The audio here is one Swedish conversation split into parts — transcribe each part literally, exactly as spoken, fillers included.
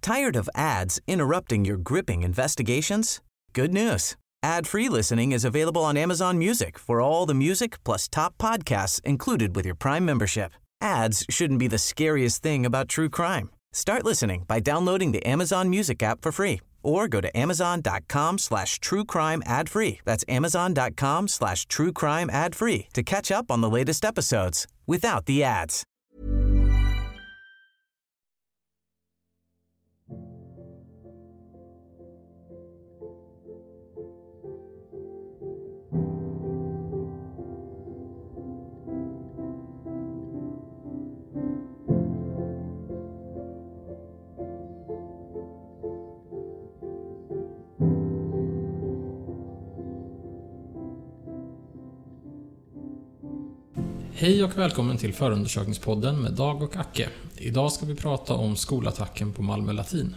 Tired of ads interrupting your gripping investigations? Good news. Ad-free listening is available on Amazon Music for all the music plus top podcasts included with your Prime membership. Ads shouldn't be the scariest thing about true crime. Start listening by downloading the Amazon Music app for free or go to amazon.com slash true crime ad free. That's amazon.com slash true crime ad free to catch up on the latest episodes without the ads. Hej och välkommen till förundersökningspodden med Dag och Acke. Idag ska vi prata om skolattacken på Malmö Latin.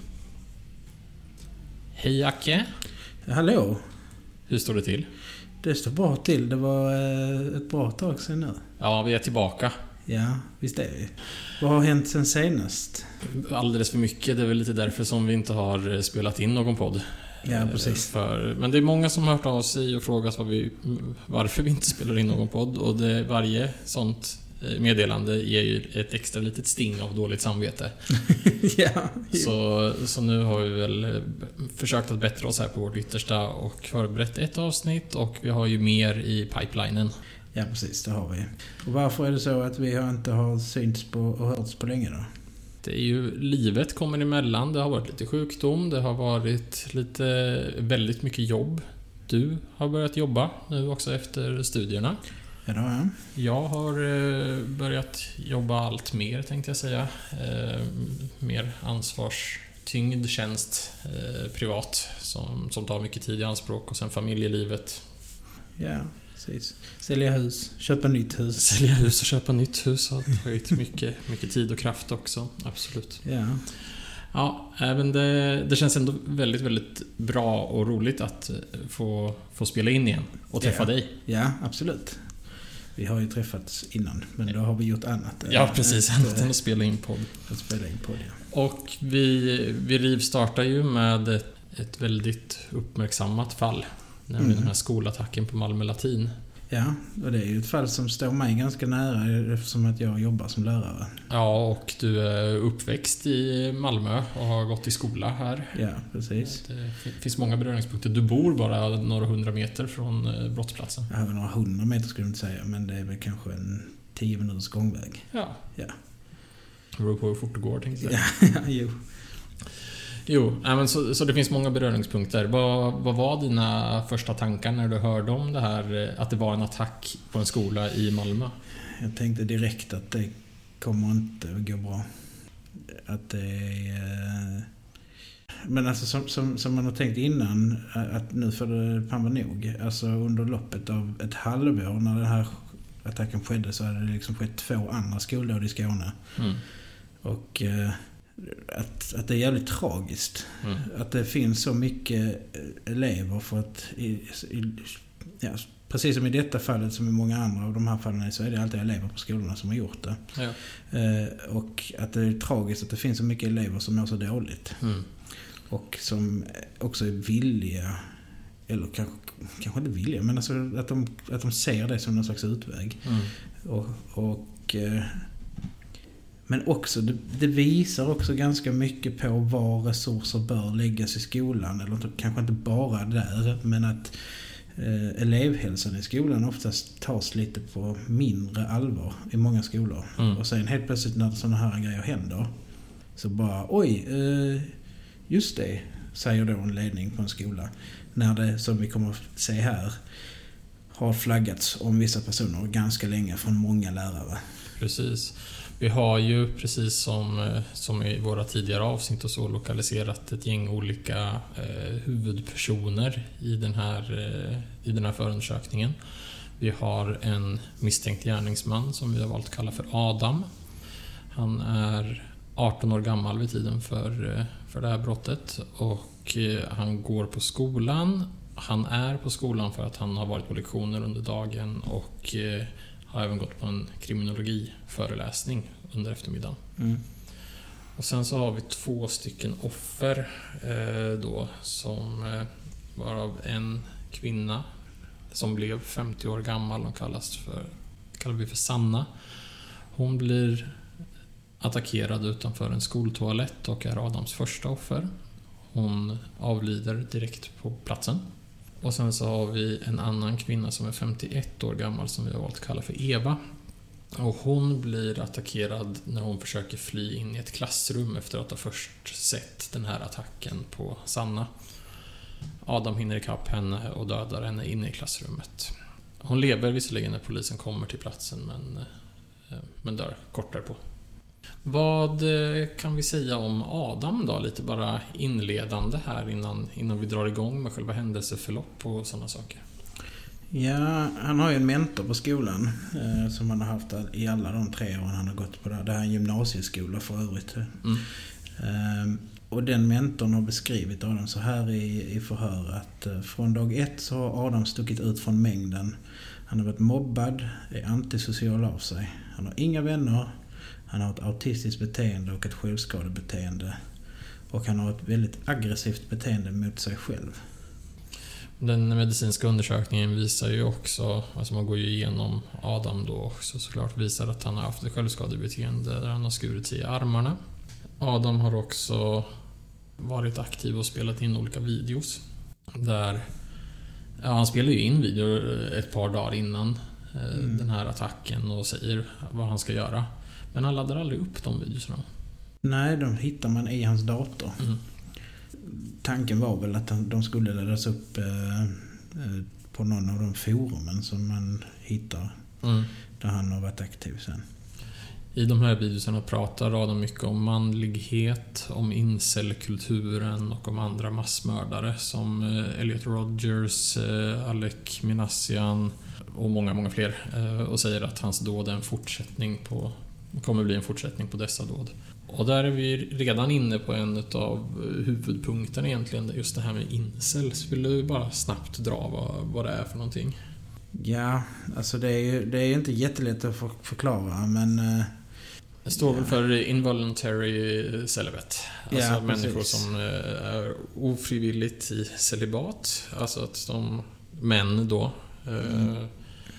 Hej Acke. Hallå. Hur står det till? Det står bra till. Det var ett bra tag sedan nu. Ja, vi är tillbaka. Ja, visst är vi. Vad har hänt sen senast? Alldeles för mycket. Det är väl lite därför som vi inte har spelat in någon podd. Ja, precis. För, men det är många som har hört av sig och frågat vad vi, varför vi inte spelar in någon podd. Och det, varje sånt meddelande ger ju ett extra litet sting av dåligt samvete. Ja, så, så nu har vi väl försökt att bättra oss här på vårt yttersta och förberett ett avsnitt. Och vi har ju mer i pipelinen. Ja, precis, det har vi. Och varför är det så att vi inte har synts på och hörts på länge då? Det är ju, livet kommer emellan. Det har varit lite sjukdom. Det har varit lite, väldigt mycket jobb. Du har börjat jobba nu också efter studierna. Ja, då är jag. Jag har börjat jobba allt mer, tänkte jag säga. Mer ansvarstyngd tjänst privat som, som tar mycket tid i anspråk. Och sen familjelivet. Ja, precis. Sälja hus, köpa nytt hus. Sälja hus och köpa nytt hus har tagit mycket, mycket tid och kraft också, absolut. Ja. Ja, även det, det känns ändå väldigt, väldigt bra och roligt att få, få spela in igen och träffa ja. dig. Ja, absolut. Vi har ju träffats innan, men då har vi gjort annat. Ja, precis. Annat än att spela in podd. Att spela in podd, ja. Och vi, vi rivstartar ju med ett, ett väldigt uppmärksammat fall. Nämligen mm. den här skolattacken på Malmö Latin. Ja, och det är ju ett fall som står mig ganska nära eftersom att jag jobbar som lärare. Ja, och du är uppväxt i Malmö och har gått i skola här. Ja, precis. Det finns många beröringspunkter. Du bor bara några hundra meter från brottsplatsen. Jag har några hundra meter skulle jag inte säga, men det är väl kanske en tio minuters gångväg. Ja. Ja. Det beror på hur fort det går, tänkte jag. Ja, ja, jo. Jo, men så, så det finns många beröringspunkter. Vad, vad var dina första tankar när du hörde om det här, att det var en attack på en skola i Malmö? Jag tänkte direkt att det kommer inte att gå bra. Att det är... Men alltså som, som, som man har tänkt innan, att nu får det fan vara nog. Alltså under loppet av ett halvår när den här attacken skedde så hade det liksom skett två andra skolor i Skåne. Mm. Och... Att, att det är jävligt tragiskt. Mm. Att det finns så mycket elever för att i, i, ja, precis som i detta fallet som i många andra av de här fallen så är det alltid elever på skolorna som har gjort det. Ja. Eh, och att det är tragiskt att det finns så mycket elever som mår så dåligt. Mm. Och som också är villiga, eller kanske, kanske inte villiga, men alltså att de, att de ser det som någon slags utväg. Mm. Och, och eh, Men också, det, det visar också ganska mycket på var resurser bör läggas i skolan. Eller kanske inte bara där, men att eh, elevhälsan i skolan oftast tas lite på mindre allvar i många skolor. Mm. Och sen helt plötsligt när sådana här grejer händer så bara, oj, eh, just det, säger då en ledning på en skola. När det, som vi kommer att se här, har flaggats om vissa personer ganska länge från många lärare. Precis. Vi har ju, precis som, som i våra tidigare avsnitt och så, lokaliserat ett gäng olika eh, huvudpersoner i den, här, eh, i den här förundersökningen. Vi har en misstänkt gärningsman som vi har valt att kalla för Adam. Han är arton år gammal vid tiden för, för det här brottet och eh, han går på skolan. Han är på skolan för att han har varit på lektioner under dagen och eh, har även gått på en kriminologiföreläsning under eftermiddagen. Mm. Och sen så har vi två stycken offer eh, då, som eh, varav en kvinna som blev femtio år gammal och kallas för, kallar vi för Sanna. Hon blir attackerad utanför en skoltoalett och är Adams första offer. Hon avlider direkt på platsen. Och sen så har vi en annan kvinna som är femtioett år gammal som vi har valt att kalla för Eva. Och hon blir attackerad när hon försöker fly in i ett klassrum efter att ha först sett den här attacken på Sanna. Adam hinner ikapp henne och dödar henne inne i klassrummet. Hon lever visserligen när polisen kommer till platsen, men, men dör kort därpå. Vad kan vi säga om Adam då? Lite bara inledande här innan, innan vi drar igång med själva händelseförlopp och sådana saker. Ja, han har ju en mentor på skolan eh, som han har haft i alla de tre åren han har gått på det här. Det här är en gymnasieskola för övrigt. Mm. Eh, och den mentorn har beskrivit Adam så här i, i förhör att eh, från dag ett så har Adam stuckit ut från mängden. Han har varit mobbad, är antisocial av sig. Han har inga vänner. Han har ett autistiskt beteende och ett självskadebeteende. Och han har ett väldigt aggressivt beteende mot sig själv. Den medicinska undersökningen visar ju också, alltså man går ju igenom Adam då också såklart, visar att han har haft ett självskadebeteende där han har skurit sig i armarna. Adam har också varit aktiv och spelat in olika videos. Där, ja, han spelar ju in videor ett par dagar innan mm. den här attacken och säger vad han ska göra. Men han laddar aldrig upp de videorna. Nej, de hittar man i hans dator. Mm. Tanken var väl att de skulle laddas upp eh, på någon av de forumen som man hittar mm. där han har varit aktiv sen. I de här videorna pratar Adam mycket om manlighet, om incelkulturen och om andra massmördare som Elliot Rodgers, Alec Minassian och många, många fler. Och säger att hans dåd är en fortsättning på, kommer bli en fortsättning på dessa dåd. Och där är vi redan inne på en av huvudpunkterna egentligen, just det här med incels. Vill du bara snabbt dra vad, vad det är för någonting? Ja, alltså det är ju det är inte jättelätt att förklara, men... Det står väl för involuntary celibate. Alltså ja, människor precis. som är ofrivilligt i celibat. Alltså att de män då mm. eh,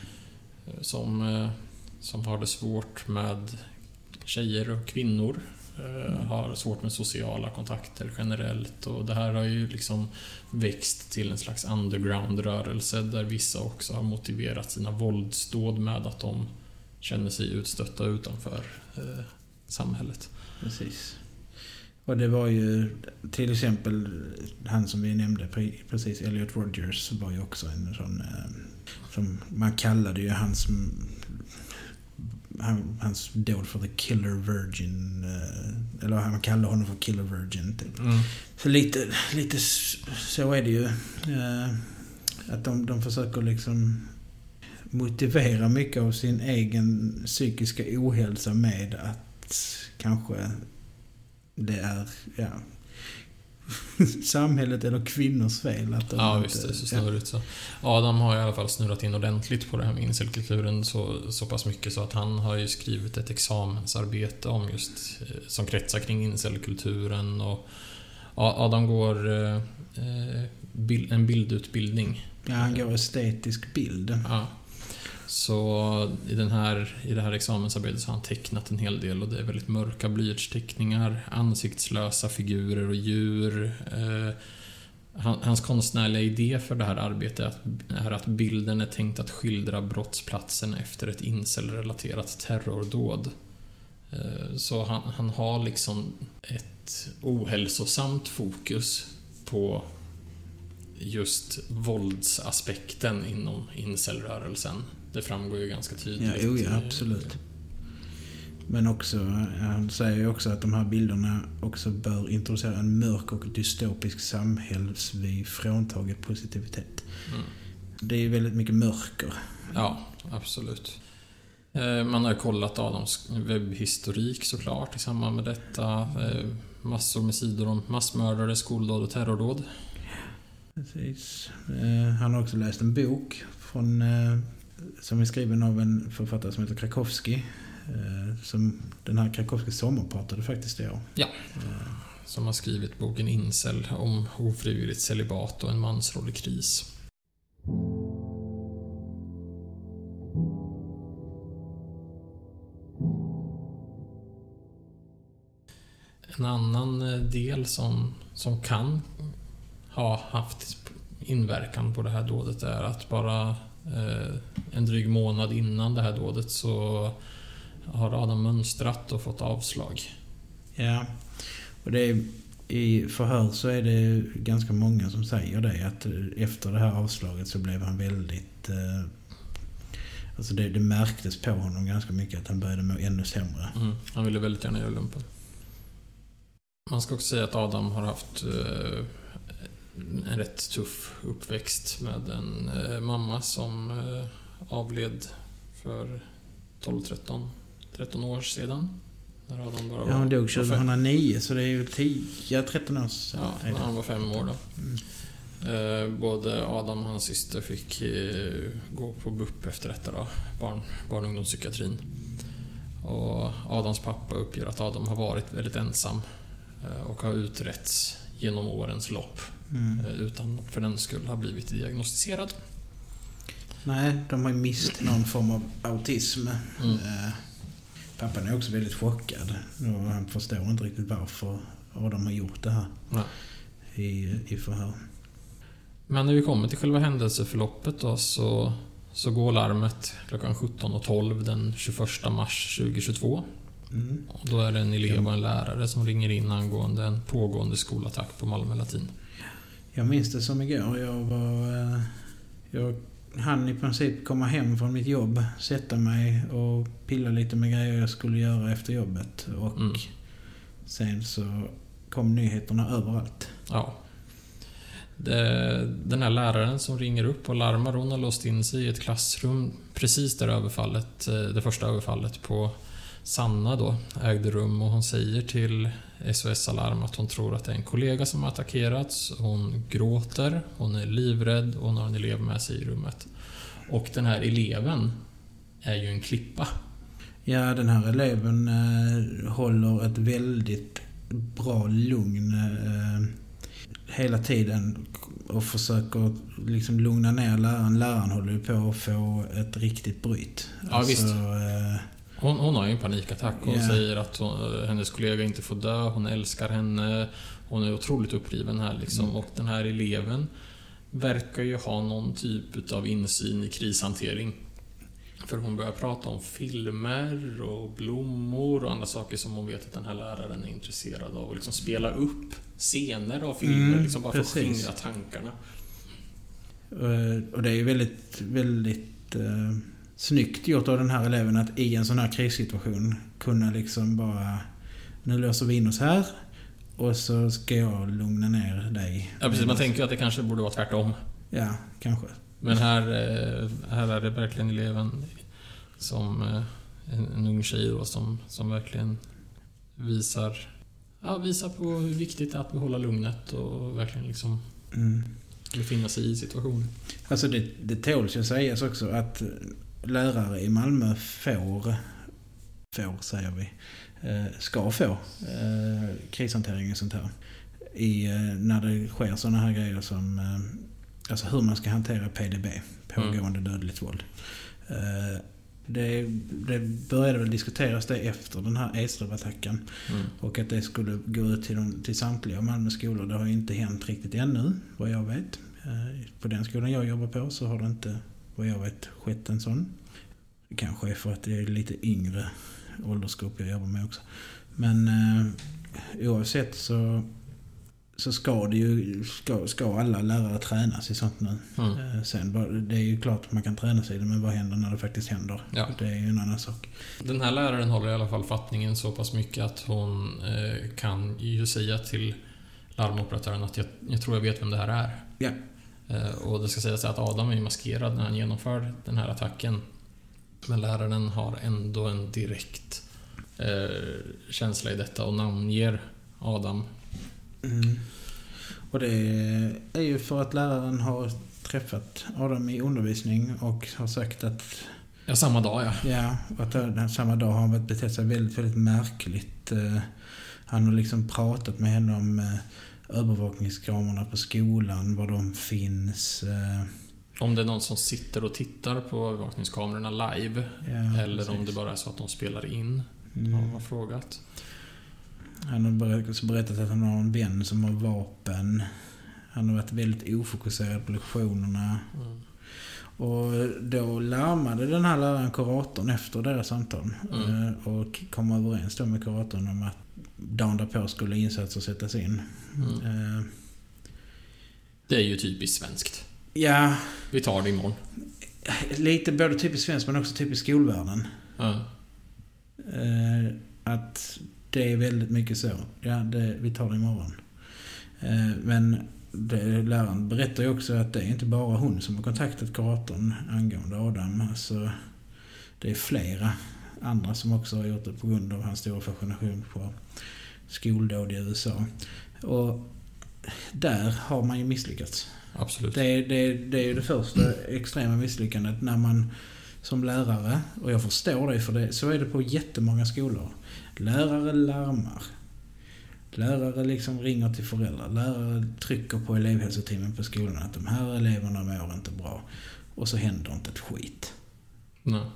som, som har det svårt med tjejer och kvinnor eh, mm. har svårt med sociala kontakter generellt, och det här har ju liksom växt till en slags underground-rörelse där vissa också har motiverat sina våldsdåd med att de känner sig utstötta utanför eh, samhället. Precis. Och det var ju till exempel han som vi nämnde precis, Elliot Rodgers, var ju också en sån eh, som man kallade ju hans han, hans dåd för the killer virgin, eh, eller man kallar honom för killer virgin typ. Mm. Så lite, lite så är det ju eh, att de, de försöker liksom motivera mycket av sin egen psykiska ohälsa med att kanske det är ja, samhället eller kvinnors fel. Att de ja, inte, visst, det så snurrigt så. Adam har i alla fall snurrat in ordentligt på det här med incelkulturen så, så pass mycket så att han har ju skrivit ett examensarbete om just som kretsar kring incelkulturen, och Adam går eh, bild, en bildutbildning. Ja, han går estetisk bild. Ja. Så i, den här, i det här examensarbetet så har han tecknat en hel del, och det är väldigt mörka blyertsteckningar, ansiktslösa figurer och djur. Eh, hans konstnärliga idé för det här arbetet är att, är att bilden är tänkt att skildra brottsplatsen efter ett incelrelaterat terrordåd. Eh, så han, han har liksom ett ohälsosamt fokus på just våldsaspekten inom incelrörelsen. Det framgår ju ganska tydligt. Ja, oh ja, absolut. Men också, han säger ju också att de här bilderna också bör introducera en mörk och dystopisk samhällsvy fråntaget positivitet. Mm. Det är ju väldigt mycket mörker. Ja, absolut. Man har kollat Adams webbhistorik såklart i samband med detta. Massor med sidor om massmördare, skoldåd och terrordåd. Precis. Han har också läst en bok från, som är skriven av en författare som heter Krakowski, Eh, som den här Krakowskis sommar pratade faktiskt det om. Ja, som har skrivit boken Incel om ofrivilligt celibat och en mansroll i kris. En annan del som, som kan ha haft inverkan på det här dådet är att bara eh, en dryg månad innan det här dådet så har Adam mönstrat och fått avslag. Ja, och det är, i förhör så är det ganska många som säger det, att efter det här avslaget så blev han väldigt eh, alltså det, det märktes på honom ganska mycket att han började må ännu sämre. Mm, han ville väldigt gärna göra lumpen. Man ska också säga att Adam har haft eh, en rätt tuff uppväxt med en eh, mamma som eh, avled för tolv tretton år sedan. När Adam bara var, ja, han dog tjugohundranio, så det är ju tio tretton år sedan. Ja, när han var fem år då. Mm. Eh, både Adam och hans syster fick eh, gå på B U P efter detta då, barn, barn- och ungdomspsykiatrin. Och Adams pappa uppger att Adam har varit väldigt ensam eh, och har utretts genom årens lopp mm. eh, utan för den skulle ha blivit diagnostiserad. Nej, de har ju mist någon form av autism. Mm. Eh, pappan är också väldigt chockad och han förstår inte riktigt varför Adam har gjort det här ja. i, i förhör. Men när vi kommer till själva händelseförloppet då, så, så går larmet klockan sjutton och tolv den tjugoförsta mars tjugohundratjugotvå. Mm. Och då är det en elev och en lärare som ringer in angående en pågående skolattack på Malmö Latin. Jag minns det som igår. Jag var... Jag hann i princip komma hem från mitt jobb, sätta mig och pilla lite med grejer jag skulle göra efter jobbet. Och mm. sen så kom nyheterna överallt. Ja. Det, den här läraren som ringer upp och larmar, hon har låst in sig i ett klassrum precis där överfallet, det första överfallet på Sanna då ägde rum, och hon säger till S O S Alarm att hon tror att det är en kollega som har attackerats. Hon gråter, hon är livrädd och hon har en elev med sig i rummet. Och den här eleven är ju en klippa. Ja, den här eleven eh, håller ett väldigt bra lugn eh, hela tiden och försöker liksom lugna ner läraren. Läraren håller ju på att få ett riktigt bryt. Ja, alltså, visst. Eh, Hon, hon har ju en panikattack. Hon yeah. säger att hon, hennes kollega inte får dö. Hon älskar henne. Hon är otroligt uppriven här liksom. Mm. Och den här eleven verkar ju ha någon typ av insyn i krishantering. För hon börjar prata om filmer och blommor och andra saker som hon vet att den här läraren är intresserad av. Och liksom spela upp scener av filmer mm, liksom bara för att skingra tankarna. Och det är ju väldigt, väldigt... Uh... snyggt gjort av den här eleven att i en sån här krissituation kunna liksom bara, nu låser vi in oss här och så ska jag lugna ner dig. Ja, precis. Man tänker ju att det kanske borde vara tvärtom. Ja, kanske. Men här, här är det verkligen eleven som en, en ung tjej då, som, som verkligen visar, ja, visar på hur viktigt det är att behålla lugnet och verkligen liksom mm. befinna sig i situationen. Alltså det, det tåls ju sägas också att lärare i Malmö får, får säger vi, ska få krishantering och sånt här. I, när det sker såna här grejer som alltså hur man ska hantera P D B, pågående mm. dödligt våld. Det, det började väl diskuteras det efter den här Eslöv-attacken mm. och att det skulle gå ut till, de, till samtliga Malmö skolor. Det har ju inte hänt riktigt ännu, vad jag vet. På den skolan jag jobbar på så har det inte, vad jag vet, skett en sån. Det kanske är för att det är lite yngre åldersgrupp jag jobbar med också. Men eh, oavsett så, så ska det ju ska, ska alla lärare tränas i sånt nu. Mm. Eh, sen, det är ju klart att man kan träna sig i det, men vad händer när det faktiskt händer? Ja. Det är ju en annan sak. Den här läraren håller i alla fall fattningen så pass mycket att hon eh, kan ju säga till larmoperatören att jag, jag tror jag vet vem det här är. Ja. Och det ska sägas att Adam är maskerad när han genomför den här attacken. Men läraren har ändå en direkt eh, känsla i detta och namnger Adam. Mm. Och det är ju för att läraren har träffat Adam i undervisning och har sagt att Ja, samma dag, ja. Ja, att den, samma dag har han betett sig väldigt, väldigt märkligt. Han har liksom pratat med henne om övervakningskamerorna på skolan, var de finns. Om det är någon som sitter och tittar på övervakningskamerorna live, ja, eller precis. Om det bara är så att de spelar in, mm. har man frågat. Han har berättat att han har en vän som har vapen. Han har varit väldigt ofokuserad på lektionerna. Mm. Och då larmade den här läraren kuratorn efter deras samtal. Mm. Och kom överens då med kuratorn om att dagen därpå skulle insatser sättas in. Mm. Det är ju typiskt svenskt. Ja. Vi tar det imorgon. Lite både typiskt svenskt men också typiskt skolvärlden. Mm. Att det är väldigt mycket så. Ja, det, vi tar det imorgon. Men det, läraren berättar ju också att det är inte bara hon som har kontaktat kuratorn angående Adam. Alltså, det är flera andra som också har gjort det på grund av hans stora fascination på skoldåd i U S A. Och där har man ju misslyckats. Absolut. Det, det, det är ju det första extrema misslyckandet när man som lärare, och jag förstår det för det, så är det på jättemånga skolor. Lärare larmar. Lärare liksom ringer till föräldrar. Lärare trycker på elevhälsoteamen på skolan att de här eleverna mår inte bra. Och så händer inte ett skit. Nej.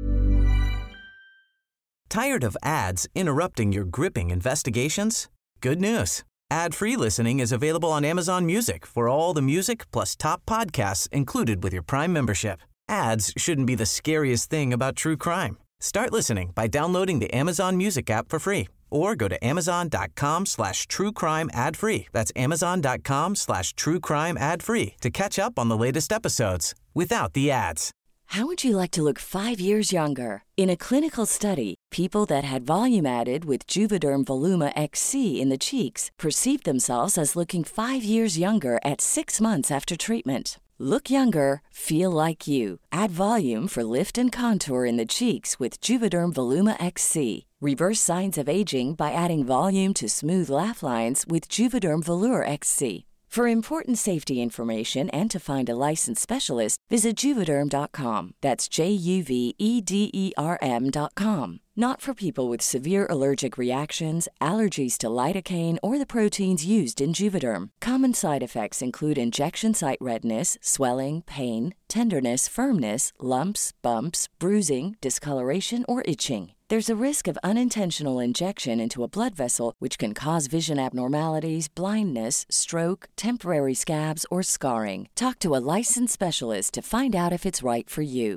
Tired of ads interrupting your gripping investigations? Good news. Ad-free listening is available on Amazon Music for all the music plus top podcasts included with your Prime membership. Ads shouldn't be the scariest thing about true crime. Start listening by downloading the Amazon Music app for free or go to amazon.com slash true crime ad free. That's amazon.com slash true crime ad free to catch up on the latest episodes without the ads. How would you like to look five years younger? In a clinical study, people that had volume added with Juvederm Voluma X C in the cheeks perceived themselves as looking five years younger at six months after treatment. Look younger, feel like you. Add volume for lift and contour in the cheeks with Juvederm Voluma X C. Reverse signs of aging by adding volume to smooth laugh lines with Juvederm Volure X C. For important safety information and to find a licensed specialist, visit Juvederm dot com. That's J U V E D E R M dot com. Not for people with severe allergic reactions, allergies to lidocaine, or the proteins used in Juvederm. Common side effects include injection site redness, swelling, pain, tenderness, firmness, lumps, bumps, bruising, discoloration, or itching. There's a risk of unintentional injection into a blood vessel, which can cause vision abnormalities, blindness, stroke, temporary scabs, or scarring. Talk to a licensed specialist to find out if it's right for you.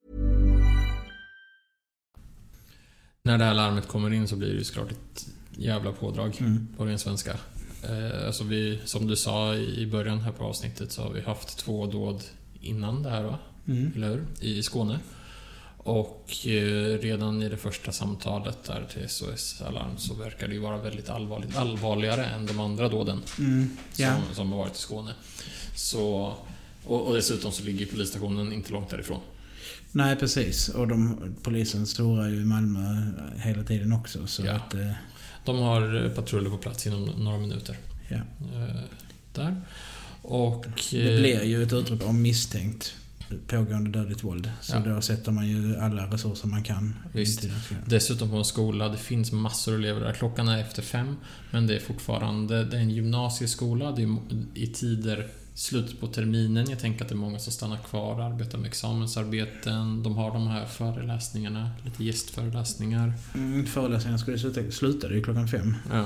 När det här larmet kommer in så blir det såklart ett jävla pådrag mm. på den svenska. Eh, alltså vi, som du sa i början här på avsnittet, så har vi haft två dåd innan det här, va? Mm. Eller hur? I Skåne. Och eh, redan i det första samtalet där till S O S Alarm så verkar det ju vara väldigt allvarligt, allvarligare än de andra dåden mm. yeah. som, som har varit i Skåne. Så, och, och dessutom så ligger polisstationen inte långt därifrån. Nej, precis. Och de, polisen stora ju i Malmö hela tiden också. Så ja. att, eh... De har patruller på plats inom några minuter. Ja. Eh, där. Och, det blir ju ett utrop om misstänkt pågående dödligt våld. Så ja. Då sätter man ju alla resurser man kan. Visst. Dessutom på en skola, det finns massor av elever där. Klockan är efter fem, men det är fortfarande det är en gymnasieskola. Det är i tider slutet på terminen. Jag tänker att det är många som stannar kvar och arbetar med examensarbeten. De har de här föreläsningarna, lite gästföreläsningar. Mm, föreläsningarna skulle sluta, sluta det ju klockan fem. Ja.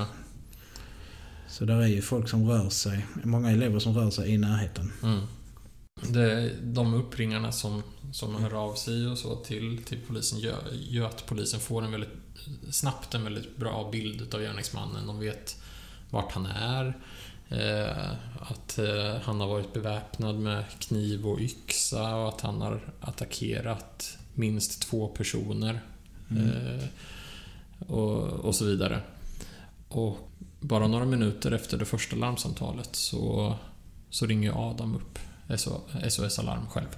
Så där är ju folk som rör sig. Många elever som rör sig i närheten. Mm. Det, de uppringarna som, som hör av sig och så till, till polisen gör, gör att polisen får en väldigt snabbt en väldigt bra bild av gärningsmannen. De vet vart han är, eh, att eh, han har varit beväpnad med kniv och yxa och att han har attackerat minst två personer mm. eh, och, och så vidare. Och bara några minuter efter det första larmsamtalet så, så ringer Adam upp S O S Alarm själv.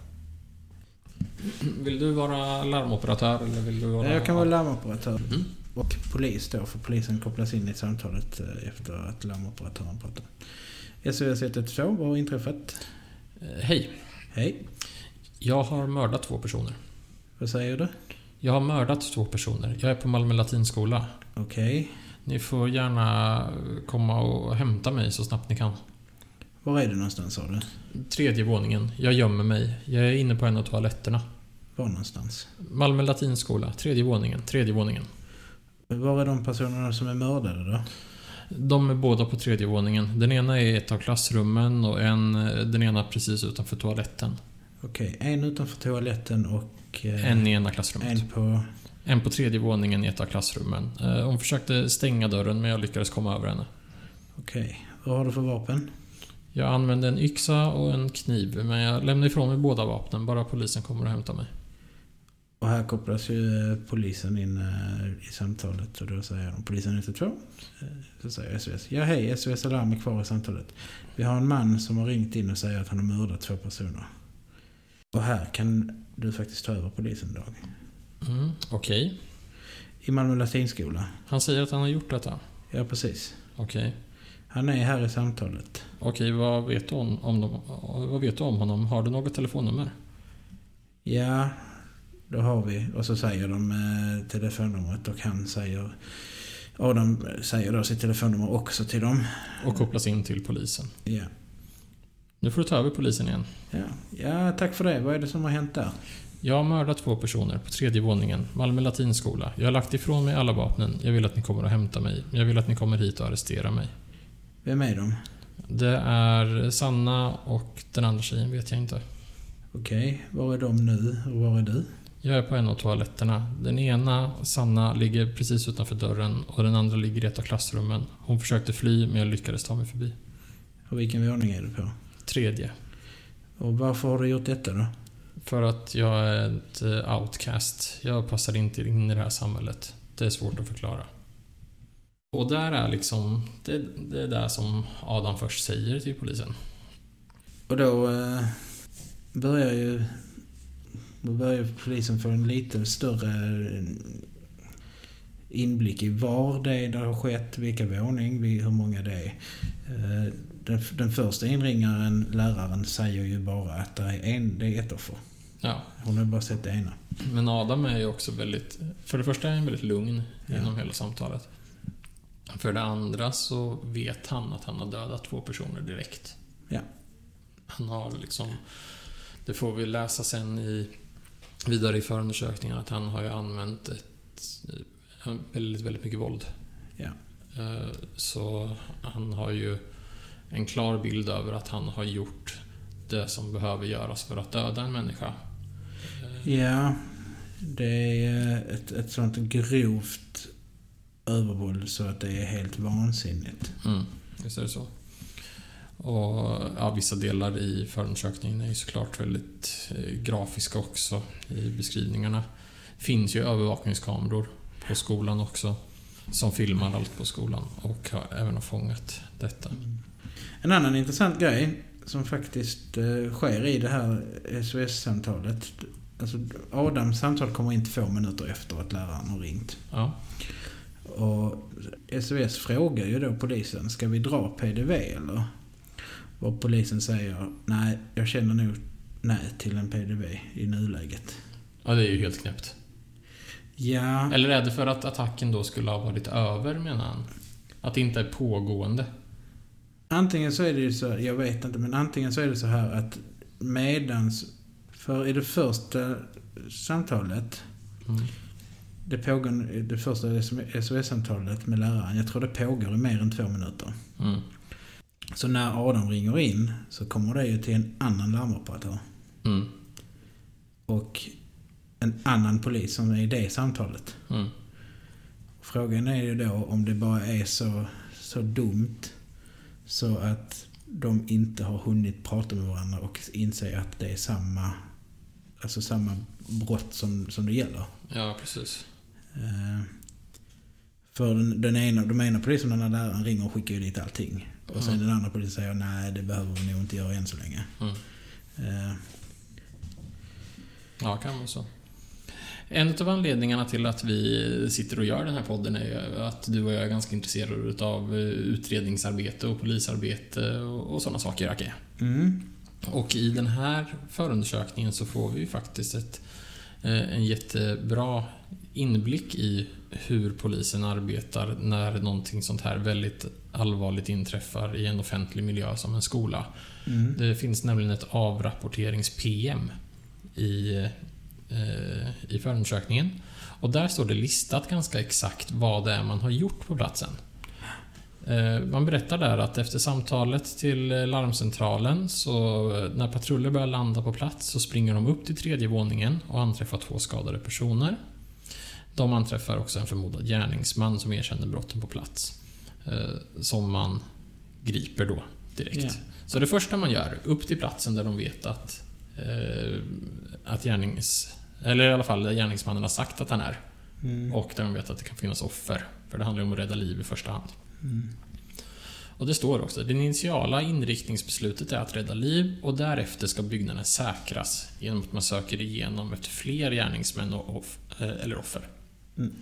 Vill du vara larmoperatör eller vill du vara... Jag kan vara larmoperatör mm. och polis då, för polisen kopplas in i samtalet efter att larmoperatören pratar. S O S ett ett två, vad har inträffat? Eh, hej. Hej. Jag har mördat två personer. Vad säger du? Jag har mördat två personer. Jag är på Malmö latinskola. Okej. Okay. Ni får gärna komma och hämta mig så snabbt ni kan. Var är du någonstans, sa du? Tredje våningen. Jag gömmer mig. Jag är inne på en av toaletterna. Var någonstans? Malmö latinskola. Tredje våningen. Tredje våningen. Var är de personerna som är mördade då? De är båda på tredje våningen. Den ena är ett av klassrummen och en, den ena precis utanför toaletten. Okej, okay. En utanför toaletten och... Eh, en i ena klassrummet. En på... En på tredje våningen i ett av klassrummen. Eh, hon försökte stänga dörren men jag lyckades komma över henne. Okej, okay. Vad har du för vapen? Jag använde en yxa och en kniv, men jag lämnade ifrån mig båda vapnen. Bara polisen kommer och hämtar mig. Och här kopplas ju polisen in i samtalet och då säger de polisen ett två. Så säger S O S. Ja hej, S O S Alarm är kvar i samtalet. Vi har en man som har ringt in och säger att han har mördat två personer. Och här kan du faktiskt ta över polisen idag. Mm, okej. Okay. I Malmö latinskola. Han säger att han har gjort detta? Ja, precis. Okej. Okay. Han är här i samtalet. Okej, okay, vad vet du om, om dem, vad vet du om honom? Har du något telefonnummer? Ja, då har vi. Och så säger de eh, telefonnumret och han säger... Adam säger då sitt telefonnummer också till dem. Och kopplas in till polisen. Ja. Nu får du ta över polisen igen. Ja, ja tack för det. Vad är det som har hänt där? Jag har mördat två personer på tredje våningen, Malmö latinskola. Jag har lagt ifrån mig alla vapnen. Jag vill att ni kommer och hämta mig. Jag vill att ni kommer hit och arrestera mig. Vem är de? Det är Sanna och den andra tjejen vet jag inte. Okej, var är de nu och var är du? Jag är på en av toaletterna. Den ena, Sanna, ligger precis utanför dörren och den andra ligger i ett av klassrummen. Hon försökte fly men jag lyckades ta mig förbi. Och vilken våning är du på? Tredje. Och varför har du gjort detta då? För att jag är ett outcast. Jag passar inte in i det här samhället. Det är svårt att förklara. Och där är liksom det, det är där som Adam först säger till polisen. Och då eh, börjar ju då börjar polisen få en lite större inblick i var det är det har skett, vilka våning, hur många det är. Eh, den, den första inringaren, läraren, säger ju bara att det är, en, det är ett offer. Ja. Hon har bara sett det ena. Men Adam är ju också väldigt... För det första är han väldigt lugn ja. genom hela samtalet. För det andra så vet han att han har dödat två personer direkt. Ja. Han har liksom... Det får vi läsa sen i vidare i förundersökningen att han har ju använt ett, väldigt, väldigt mycket våld. Ja. Så han har ju en klar bild över att han har gjort det som behöver göras för att döda en människa. Ja, det är ett, ett sånt grovt övervåld så att det är helt vansinnigt. Mm, visst är det så. Och ja, vissa delar i förundersökningen är ju såklart väldigt eh, grafiska också i beskrivningarna. Det finns ju övervakningskameror på skolan också som filmar allt på skolan och har även har fångat detta. Mm. En annan intressant grej som faktiskt eh, sker i det här S O S-samtalet. Alltså Adams samtal kommer in två minuter efter att läraren har ringt. Ja. Och S O S frågar ju då polisen, ska vi dra P D V eller? Och polisen säger, nej, jag känner nog nej till en P D V i nuläget. Ja, det är ju helt knäppt. Ja. Eller är det för att attacken då skulle ha varit över, menar han? Att det inte är pågående? Antingen så är det ju så, jag vet inte, men antingen så är det så här att medans, för i det första samtalet, mm. det pågår, det första S O S-samtalet med läraren, jag tror det pågår i mer än två minuter. Mm. Så när Adam ringer in så kommer det ju till en annan larmoperatör. Mm. Och en annan polis som är i det samtalet. Mm. Frågan är ju då om det bara är så, så dumt så att de inte har hunnit prata med varandra och inse att det är samma, alltså samma brott som, som det gäller. Ja, precis. Uh, för den, den ena, de ena polisen, när läraren ringer och skickar ju dit allting. Och sen mm. den andra polisen säger nej, det behöver vi nog inte göra än så länge. Mm. Uh, ja, kan man så. En av anledningarna till att vi sitter och gör den här podden är ju att du och jag är ganska intresserade av utredningsarbete och polisarbete och, och sådana saker, Jacke. Mm. Och i den här förundersökningen så får vi ju faktiskt ett, en jättebra inblick i hur polisen arbetar när någonting sånt här väldigt allvarligt inträffar i en offentlig miljö som en skola. Mm. Det finns nämligen ett avrapporterings-P M i, eh, i förundersökningen. Och där står det listat ganska exakt vad det är man har gjort på platsen. Eh, man berättar där att efter samtalet till larmcentralen, så när patruller börjar landa på plats, så springer de upp till tredje våningen och anträffar två skadade personer. De anträffar också en förmodad gärningsman som erkänner brotten på plats. Eh, som man griper då direkt. Yeah. Så det första man gör, upp till platsen där de vet att, eh, att gärnings... Eller i alla fall där gärningsmannen har sagt att han är. Mm. Och där de vet att det kan finnas offer. För det handlar om att rädda liv i första hand. Mm. Och det står också: det initiala inriktningsbeslutet är att rädda liv, och därefter ska byggnaden säkras genom att man söker igenom efter fler gärningsmän och off, eller offer. Mm.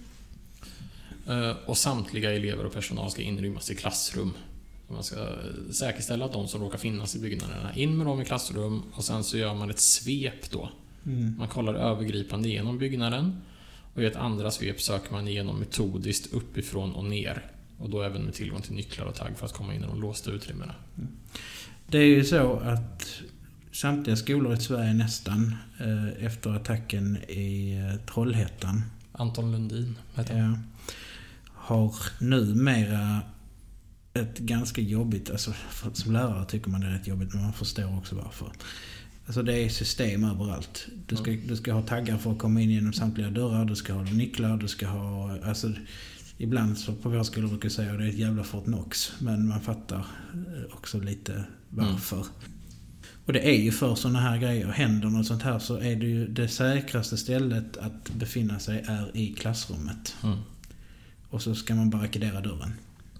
Och samtliga elever och personal ska inrymmas i klassrum. Man ska säkerställa att de som råkar finnas i byggnaderna, in med dem i klassrum, och sen så gör man ett svep då. Mm. Man kollar övergripande igenom byggnaden, och i ett andra svep söker man igenom metodiskt uppifrån och ner, och då även med tillgång till nycklar och tagg för att komma in i de låsta utrymmena. Mm. Det är ju så att samtliga skolor i Sverige nästan eh, efter attacken i eh, Trollhättan, Anton Lundin heter han, ja, har numera ett ganska jobbigt, alltså för, som lärare tycker man det är rätt jobbigt, men man förstår också varför. Alltså det är system överallt. Du ska, mm. du ska ha taggar för att komma in genom samtliga dörrar, du ska ha nycklar, du ska ha, alltså ibland så på vår skola brukar jag säga att det är ett jävla Fort Knox, men man fattar också lite varför. Mm. Och det är ju för sådana här grejer, händer något sånt här, så är det ju det säkraste stället att befinna sig är i klassrummet. Mm. Och så ska man barrikadera dörren.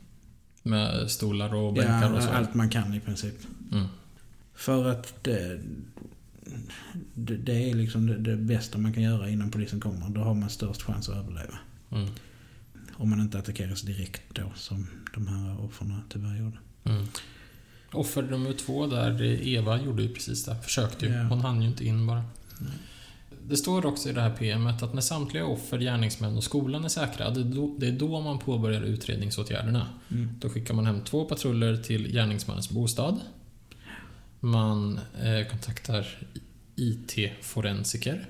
Med stolar och bänkar, ja, och så? Allt man kan i princip. Mm. För att det, det, det är liksom det, det bästa man kan göra innan polisen kommer. Då har man störst chans att överleva. Mm. Om man inte attackeras direkt då, som de här offren tyvärr gjorde. Mm. Offer nummer två där, Eva gjorde ju precis det. Försökte ju. Ja. Hon hann ju inte in bara. Mm. Det står också i det här P M:et att när samtliga offer, gärningsmän och skolan är säkra, det är då, det är då man påbörjar utredningsåtgärderna. Mm. Då skickar man hem två patruller till gärningsmannens bostad. Man eh, kontaktar I T-forensiker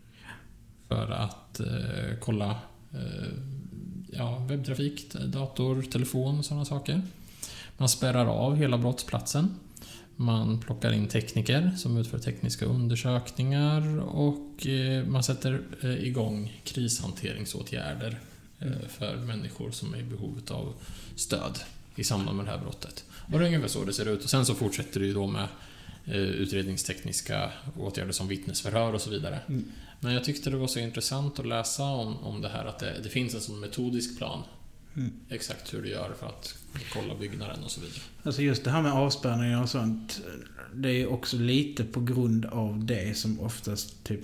för att eh, kolla eh, ja, webbtrafik, dator, telefon och sådana saker. Man spärrar av hela brottsplatsen. Man plockar in tekniker som utför tekniska undersökningar, och eh, man sätter eh, igång krishanteringsåtgärder eh, för människor som är i behov av stöd i samband med det här brottet. Och det är ungefär så det ser ut. Och sen så fortsätter det ju då med eh, utredningstekniska åtgärder som vittnesförhör och så vidare. Mm. Men jag tyckte det var så intressant att läsa om, om det här, att det, det finns en sån metodisk plan. Mm. Exakt hur du gör för att kolla byggnaden och så vidare. Alltså just det här med avspärrningar och sånt, det är också lite på grund av det som oftast typ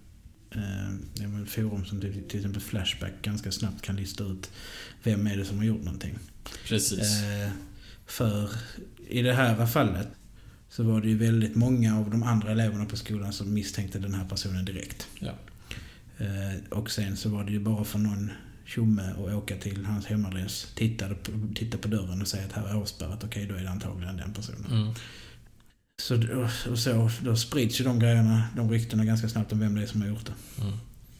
eh, forum som typ, till exempel Flashback ganska snabbt kan lista ut vem är det som har gjort någonting. Precis. Eh, för i det här fallet så var det ju väldigt många av de andra eleverna på skolan som misstänkte den här personen direkt. Ja. Eh, och sen så var det ju bara för någon tjomme och åka till hans hemadress, titta på, titta på dörren och säga att här är avspärrat, okej, då är det antagligen den personen. Mm. Så, och så då sprids ju de grejerna, de ryktena ganska snabbt om vem det är som har gjort det. Mm.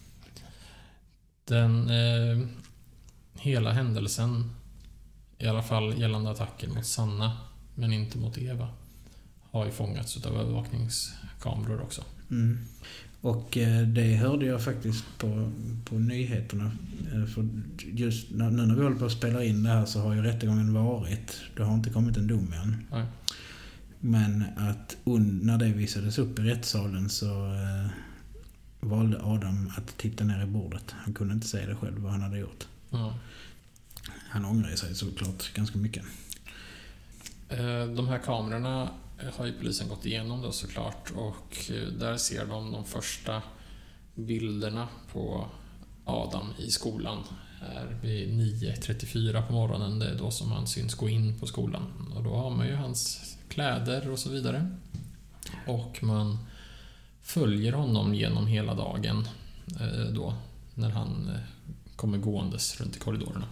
Den eh, hela händelsen, i alla fall gällande attacken mot Sanna men inte mot Eva, har ju fångats av övervakningskameror också. Mm. Och eh, det hörde jag faktiskt på, på nyheterna. Eh, för just när, nu när vi håller på att spela in det här så har ju rättegången varit. Det har inte kommit en dom än. Nej. Men att un, när det visades upp i rättssalen så eh, valde Adam att titta ner i bordet. Han kunde inte säga det själv vad han hade gjort. Mm. Han ångrar sig såklart ganska mycket. Eh, de här kamerorna har ju polisen gått igenom då såklart, och där ser de de första bilderna på Adam i skolan här vid nio trettiofyra på morgonen. Det är då som han syns gå in på skolan, och då har man ju hans kläder och så vidare, och man följer honom genom hela dagen eh, då när han eh, kommer gåendes runt i korridorerna.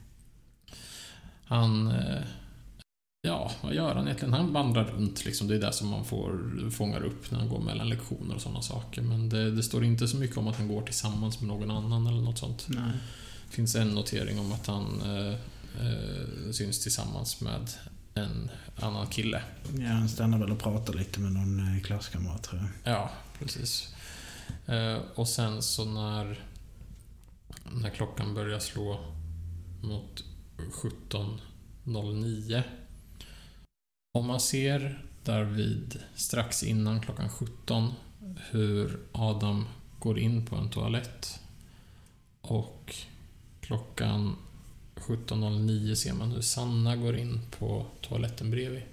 Han eh, ja, vad gör han egentligen? Han vandrar runt liksom. Det är det som man får fångar upp när han går mellan lektioner och sådana saker. Men det, det står inte så mycket om att han går tillsammans med någon annan eller något sånt. Nej. Det finns en notering om att han eh, eh, syns tillsammans med en annan kille. Ja, han stannar väl och pratar lite med någon klasskamrat, tror jag. Ja, precis. Eh, och sen så när när klockan börjar slå mot sjutton noll nio, om man ser där vid strax innan klockan sjutton hur Adam går in på en toalett, och klockan sjutton noll nio ser man hur Sanna går in på toaletten bredvid.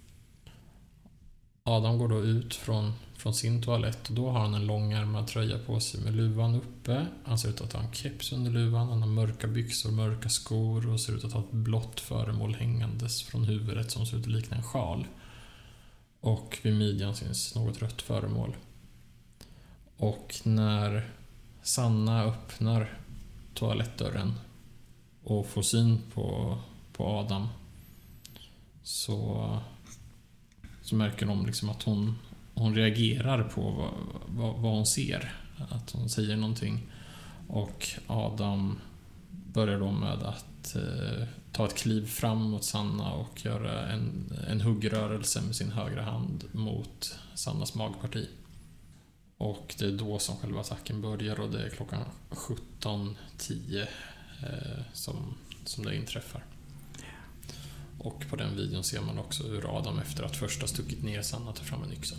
Adam går då ut från, från sin toalett, och då har han en långärmad tröja på sig med luvan uppe. Han ser ut att ha en keps under luvan, han har mörka byxor, mörka skor och ser ut att ha ett blått föremål hängandes från huvudet som ser ut att likna en sjal. Och vid midjan syns något rött föremål. Och när Sanna öppnar toalettdörren och får syn på, på Adam, så, så märker de liksom att hon, hon reagerar på vad, vad, vad hon ser. Att hon säger någonting. Och Adam börjar då med att eh, ta ett kliv fram mot Sanna och göra en, en huggrörelse med sin högra hand mot Sannas magparti. Och det är då som själva attacken börjar, och det är klockan sjutton tio eh, som, som det inträffar. Och på den videon ser man också hur Adam efter att först ha stuckit ner Sanna tar fram en yxa.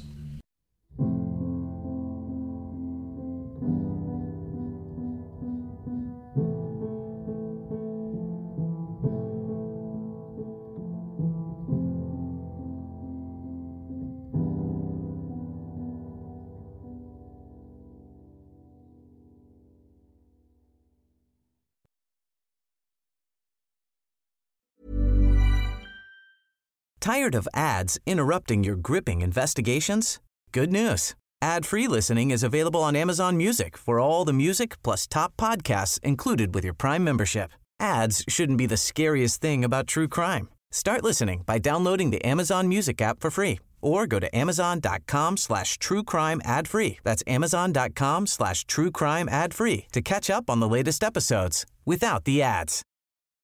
Tired of ads interrupting your gripping investigations? Good news. Ad-free listening is available on Amazon Music for all the music plus top podcasts included with your Prime membership. Ads shouldn't be the scariest thing about true crime. Start listening by downloading the Amazon Music app for free or go to amazon.com slash true crime ad free. That's amazon.com slash true crime ad free to catch up on the latest episodes without the ads.